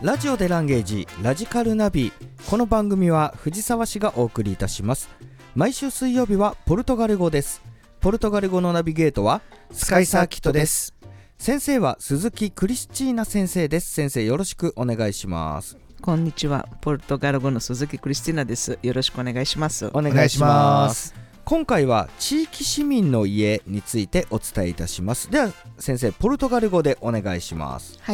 ラジオでランゲージラジカルナビ。この番組は藤沢市がお送りいたします。毎週水曜日はポルトガル語です。ポルトガル語のナビゲートはスカイサーキットです。先生は鈴木クリスチーナ先生です。先生、よろしくお願いします。 こんにちは、ポルトガル語の鈴木クリスティーナです。よろしくお願いします。 お願いします。今回は地域市民の家についてお伝えいたします。では先生、ポルトガル語でお願いします。 はい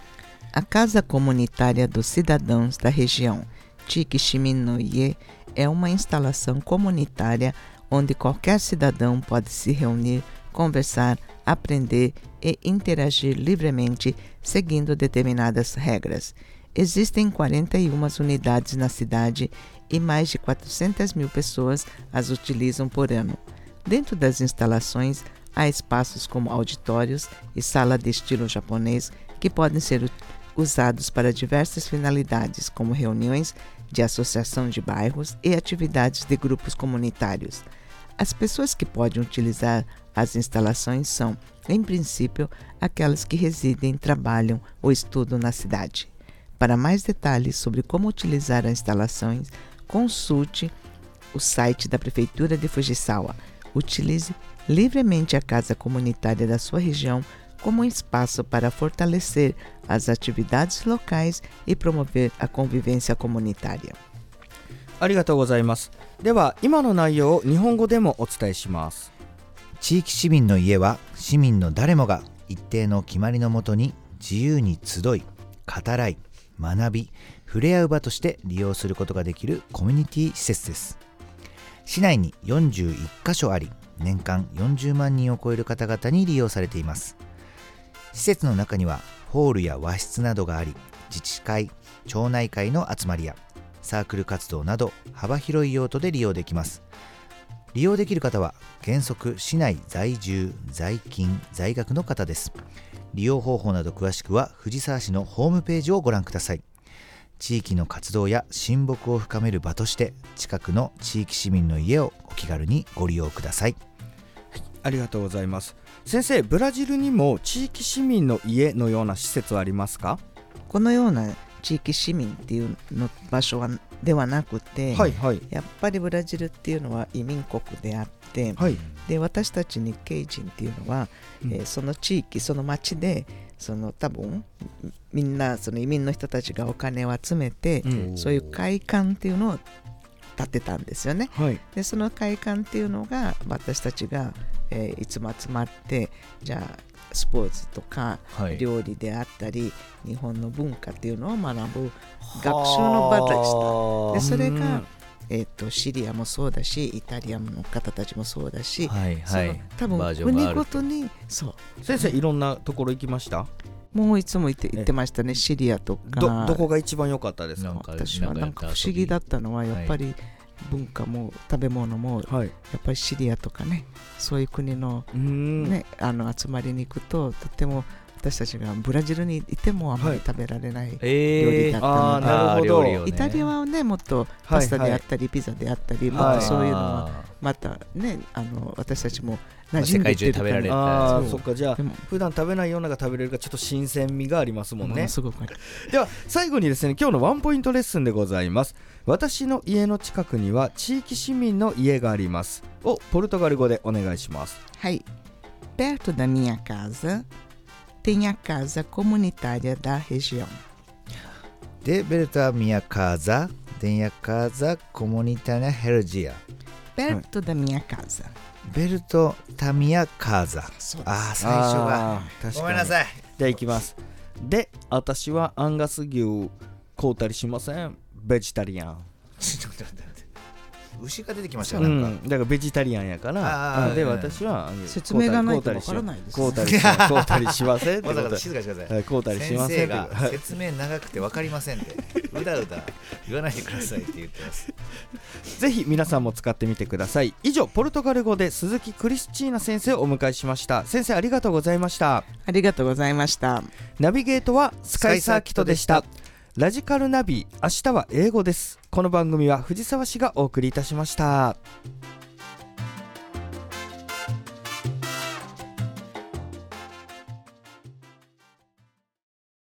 。A Casa Comunitária dos Cidadãos da Região, TIC Chimin no IE, é uma instalação comunitária onde qualquer cidadão pode se reunir, conversar, aprender e interagir livremente seguindo determinadas regras. Existem 41 unidades na cidade e mais de 400 mil pessoas as utilizam por ano. Dentro das instalações, há espaços como auditórios e sala de estilo japonês que podem ser usados para diversas finalidades, como reuniões de associação de bairros e atividades de grupos comunitários. As pessoas que podem utilizar as instalações são, em princípio, aquelas que residem, trabalham ou estudam na cidade. Para mais detalhes sobre como utilizar as instalações, consulte o site da Prefeitura de Fujisawa. Utilize livremente a casa comunitária da sua região como um espaço para fortalecer as atividades locais e promover a convivência comunitária. ありがとうございます。では今の内容を日本語でもお伝えします。 地域市民の家は市民の誰もが一定の決まりのもとに自由に集い、語らい、学び、触れ合う場として利用することができるコミュニティ施設です。市内に41カ所あり、年間40万人を超える方々に利用されています。施設の中にはホールや和室などがあり、自治会、町内会の集まりやサークル活動など幅広い用途で利用できます。利用できる方は原則市内在住、在勤、在学の方です。利用方法など詳しくは藤沢市のホームページをご覧ください。地域の活動や親睦を深める場として近くの地域市民の家をお気軽にご利用ください。 ありがとうございます。先生、ブラジルにも地域市民の家のような施設はありますか？ このような地域市民っていうの場所はではなくて、 はいはい、 やっぱりブラジルっていうのは移民国であって、 はい、 で私たち日系人っていうのは、その地域、その町で多分みんなその移民の人たちがお金を集めて、そういう会館っていうのを建てたんですよね、はい、でその会館っていうのが私たちが、いつも集まってじゃあスポーツとか料理であったり、日本の文化っていうのを学ぶ学習の場でした。でそれが、シリアもそうだし、イタリアの方たちもそうだし、はいはい、多分国ごとにそう先生、いろんなところ行きました？ もういつも行ってましたね。シリアとかどこが一番良かったですか？ 私はなんか不思議だったのはやっぱり文化も食べ物もやっぱりシリアとかね、そういう国の、ね、集まりに行くととても私たちがブラジルにいてもあまり食べられない料理だったので、 なるほど。 イタリアはねもっとパスタであったり、ピザであったり、もっとそういうのはまたね私たちも馴染んでってるから、 世界中食べられた。 そっか、じゃあ普段食べないようなが食べれるからちょっと新鮮味がありますもんね。 すごくでは最後にですね、今日のワンポイントレッスンでございます。私の家の近くには地域市民の家がありますをポルトガル語でお願いします。 はい。Perto da minha casa tem a casa comunitária da região. De perto da minha casa tem a casa comunitária da região. Perto da minha casa. Perto da minha casa. あ、最初がごめんなさい。 では行きます。で、私はアンガス牛買うたりしません。ベジタリアン。 牛が出てきましたよ、なんか、 だからベジタリアンやからで、私は説明がないとわからないです。 買うたりしませんってことで、 静かにしてください。 買うたりしませんって。 先生が説明長くてわかりませんってうだうだ言わないでくださいって言ってます。 ぜひ皆さんも使ってみてください。以上、ポルトガル語で鈴木クリスチーナ先生をお迎えしました。先生、ありがとうございました。 ありがとうございました。 ナビゲートはスカイサーキットでした。ラジカルナビ、明日は英語です。この番組は藤沢市がお送りいたしました。